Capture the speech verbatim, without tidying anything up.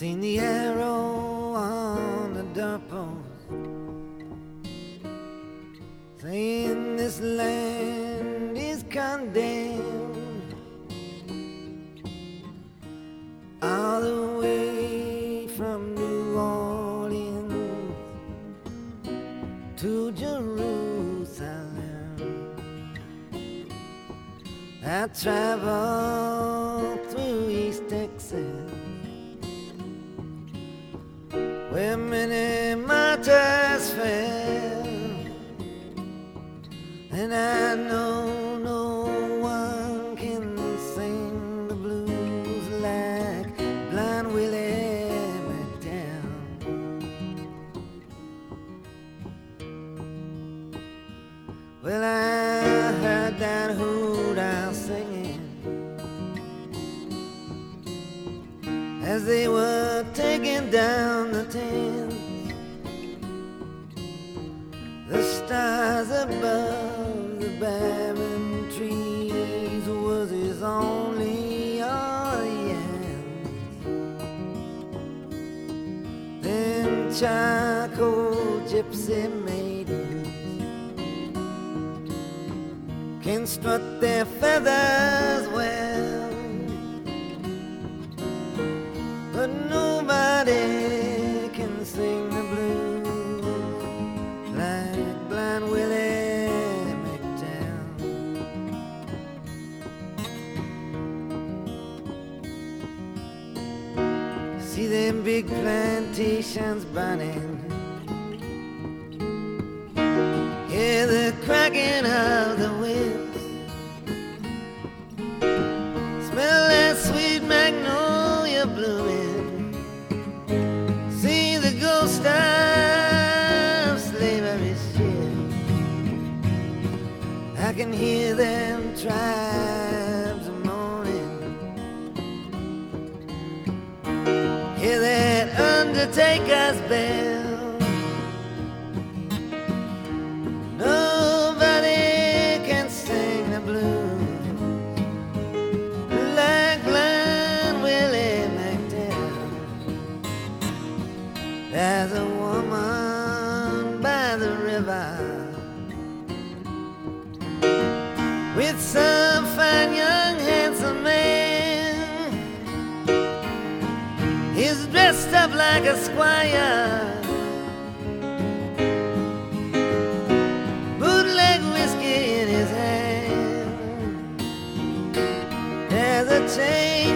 Seen the arrow on the doorpost saying this land is condemned, all the way from New Orleans to Jerusalem. I traveled through East Texas, where many martyrs fell, and I know no one can sing the blues like Blind Willie McDowell. Well, I heard that hoot owl singing as they were taking down the tents. The stars above the barren trees was his only audience. Then charcoal gypsy maidens can strut their feathers well, but nobody can sing the blues like Blind Willie McDowell. See them big plantations burning, hear the cracking of the whips, smell that sweet magnolia blooming, see the ghost of slavery's ship. I can hear them tribes moaning, hear that undertaker's bell. Nobody can sing the blues like Blind Willie McDowell. There's a woman by the river with some fine young handsome man. He's dressed up like a squire, bootleg whiskey in his hand. There's a chain